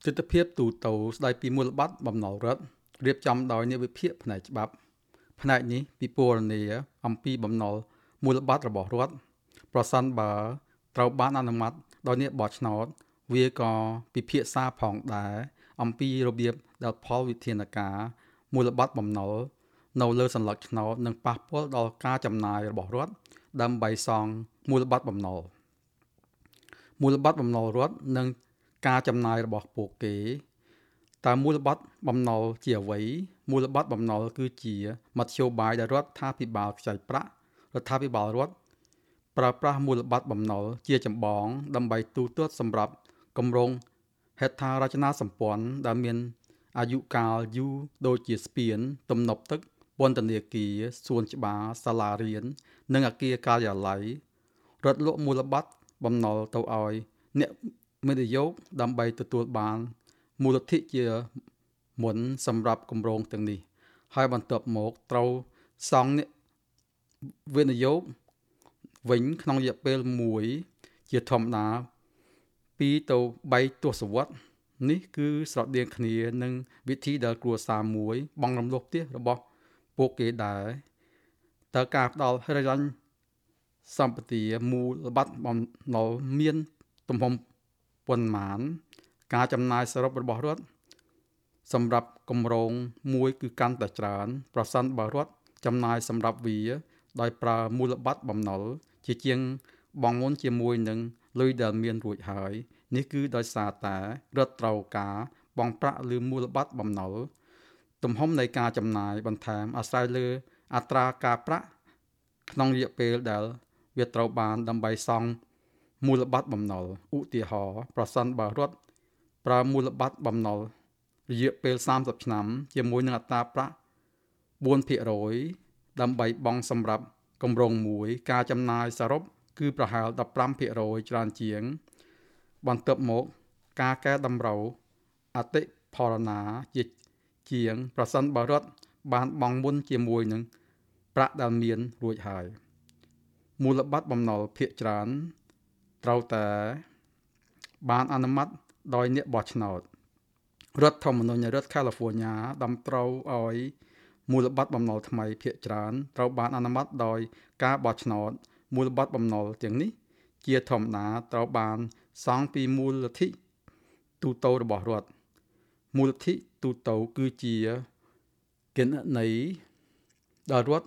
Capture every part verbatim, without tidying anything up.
ទិដ្ឋភាពទូទៅស្ដីពីមូលបត្របំណុលរដ្ឋរៀបចំដោយអ្នកវិភាគផ្នែកច្បាប់ផ្នែកនេះពិពណ៌នាអំពីបំណុលមូលបត្ររបស់រដ្ឋប្រសិនបើត្រូវបានអនុម័តដោយអ្នកបោះឆ្នោតវាក៏ពិភាក្សាផងដែរអំពីរបៀបដែលផលវិធានការមូលបត្របំណុលនៅលើសัญลักษณ์ឆ្នោតនិងប៉ះពាល់ដល់ការចំណាយរបស់រដ្ឋដើម្បីសងមូលបត្របំណុលមូលបត្របំណុលរដ្ឋនិងការចំណាយរបស់ពួកគេតើមូលបត្របំណុលជាអ្វីមូលបត្របំណុលគឺជាមធ្យោបាយដែលរដ្ឋាភិបាលខ្ចីប្រាក់រដ្ឋាភិបាលរដ្ឋប្រើប្រាស់មូលបត្របំណុលជាចម្បងដើម្បីទូទាត់សម្រាប់គម្រោងហេដ្ឋារចនាសម្ព័ន្ធដែលមានអាយុកាលយូរដូចជាស្ពានទំនប់ទឹកពន្ធនាគារសួនច្បារសាលារៀននិងអគារការិយាល័យរដ្ឋលក់មូលបត្របំណុលទៅឲ្យអ្នកវិនិយោគដើម្បីទទួលបានមូលធិជាមុនសម្រាប់គម្រោងទាំងនេះហើយបន្ទាប់មកត្រូវសងអ្នកវិនិយោគវិញក្នុងរយៈពេលមួយជាធម្មតាពីរទៅបីទសវត្សរ៍នេះគឺស្រដៀងគ្នានឹងវិធីដែលគ្រួសារមួយបង់រំលោភផ្ទះរបស់ពួកគេដែរតើការផ្ដល់ហិរញ្ញសម្បត្តិមូលបត្របំណុលមានទំហំប៉ុន្មានការចំណាយសរុបរបស់រដ្ឋសម្រាប់គម្រោងមួយគឺកាន់តែច្រើនប្រសិនបើរដ្ឋចំណាយសម្រាប់វាដោយប្រើមូលបត្របំណុលជាជាងបង់មុនជាមួយនឹងលុយដែលមានរួចហើយនេះគឺដោយសារតែរដ្ឋត្រូវការបង់ប្រាក់លើមូលបត្របំណុលទំហំនៃការចំណាយបន្ថែមអាស្រ័យលើអត្រាការប្រាក់ក្នុងរយៈពេលដែលវាត្រូវបានដើម្បីសងមូលបត្របំណុលឧទាហរណ៍ប្រសិនបើរដ្ឋប្រើមូលបត្របំណុលរយៈពេលសាមសិបឆ្នាំជាមួយនឹងអត្រាប្រាក់បួនភាគរយដើម្បីបង់សម្រាប់គម្រោងមួយការចំណាយសរុបគឺប្រហែលដប់ប្រាំភាគរយច្រើនជាងបន្ទាប់មកការកែតម្រូវអតិផរណាជាជាងប្រសិនបើរដ្ឋបានបង់មុនជាមួយនឹងប្រាក់ដែលមានរួចហើយមូលបត្របំណុលភាគច្រើនត្រូវតែបានអនុម័តដោយអ្នកបោះឆ្នោតរដ្ឋធម្មនុញ្ញរដ្ឋ California ដំត្រូវឲ្យមូលបត្របំណុលថ្មីភាគច្រើនត្រូវបានអនុម័តដោយការបោះឆ្នោតមូលបត្របំណុលទាំងនេះជាធម្មតាត្រូវបានសងពីមូលធិទូទៅរបស់រដ្ឋមូលធិទូទៅគឺជាគណនីដែលរដ្ឋ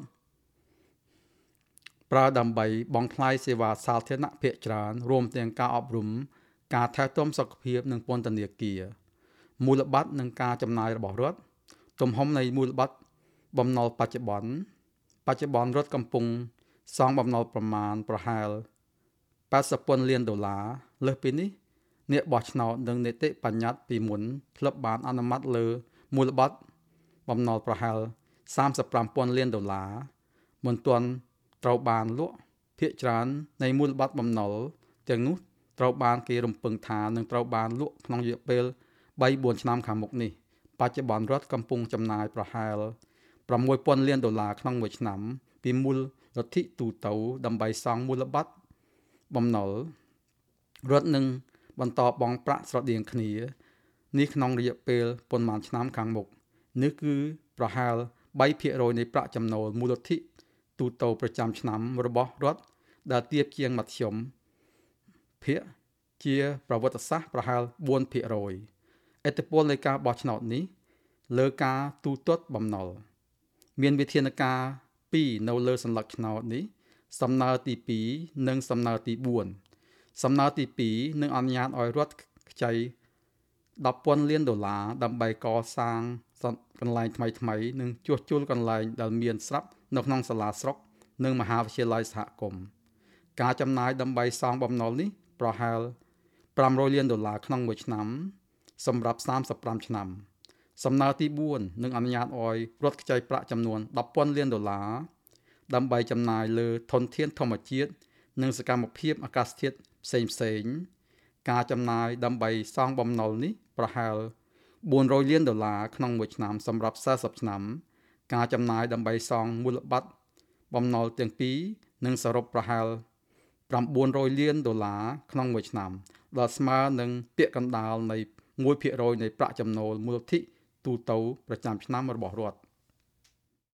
ប្រើដើម្បីបង់ថ្លៃសេវាសាធារណៈភាគច្រើនរួមទាំងការអប់រំការថែទាំសុខភាពនិងពន្ធនាគារមូលបត្រនិងការចំណាយរបស់រដ្ឋទំហំនៃមូលបត្របំណុលបច្ចុប្បន្នបច្ចុប្បន្នរដ្ឋកំពុងសងបំណុលប្រមាណប្រហែលប៉ែតសិបពាន់លានដុល្លារលើសពីនេះអ្នកបោះឆ្នោតនិងនីតិបញ្ញត្តិពីមុនធ្លាប់បានអនុម័តលើមូលបត្របំណុលប្រហែលសាមសិបប្រាំពាន់លានដុល្លារមិនទាន់ត្រូវបានលក់ភាគច្រើននៃមូលបត្របំណុលទាំងនោះត្រូវបានគេរំពឹងថានឹងត្រូវបានលក់ក្នុងរយៈពេលបីបួនឆ្នាំខាងមុខនេះបច្ចុប្បន្នរដ្ឋកំពុងចំណាយប្រហែលប្រាំមួយពាន់លានដុល្លារក្នុងមួយឆ្នាំពីមូលរដ្ឋទូទៅដើម្បីសងមូលបត្របំណុលរដ្ឋនឹងបន្តបង់ប្រាក់ស្រដៀងគ្នានេះក្នុងរយៈពេលប៉ុន្មានឆ្នាំខាងមុខនេះគឺប្រហែលបីភាគរយនៃប្រាក់ចំណូលមូលធិទូទៅប្រចាំឆ្នាំរបស់រដ្ឋដែលទាបជាងមធ្យមភាគជាប្រវត្តិសាស្ត្រប្រហែលបួនភាគរយឥទ្ធិពលនៃការបោះឆ្នោតនេះលើការទូទាត់បំណុលមានវិធានការពីរនៅលើសัญลักษณ์ឆ្នោតនេះសំណើទីពីរនិងសំណើទីបួនសំណើទីពីរនឹងអនុញ្ញាតឲ្យរដ្ឋខ្ចីដប់ពាន់លានដុល្លារដើម្បីកសាងកន្លែងថ្មីថ្មីនិងជួសជុលកន្លែងដែលមានស្រាប់នៅក្នុងសាលាស្រុកនិងមហាវិទ្យាល័យសហគមន៍ការចំណាយដើម្បីសងបំណុលនេះប្រហែលប្រាំរយលានដុល្លារក្នុងមួយឆ្នាំសម្រាប់សាមសិបប្រាំឆ្នាំសំណើទីបួននឹងអនុញ្ញាតឲ្យរដ្ឋខ្ចីប្រាក់ចំនួនដប់ពាន់លានដុល្លារដើម្បីចំណាយលើធនធានធម្មជាតិនិងសកម្មភាពអាកាសធាតុផ្សេងផ្សេងការចំណាយដើម្បីសងបំណុលនេះប្រហែលបួនរយលានដុល្លារក្នុងមួយឆ្នាំសម្រាប់សាសសិបឆ្នាំការចំណាយដើម្បីសងមូលបត្របំណុលទាំងពីរនឹងសរុបប្រហែលប្រាំបួនរយលានដុល្លារក្នុងមួយឆ្នាំដែលស្មើនឹងពាក់កណ្ដាលនៃមួយភាគរយ នៃប្រាក់ចំណូលមូលនិធិទូទៅប្រចាំឆ្នាំរបស់រដ្ឋ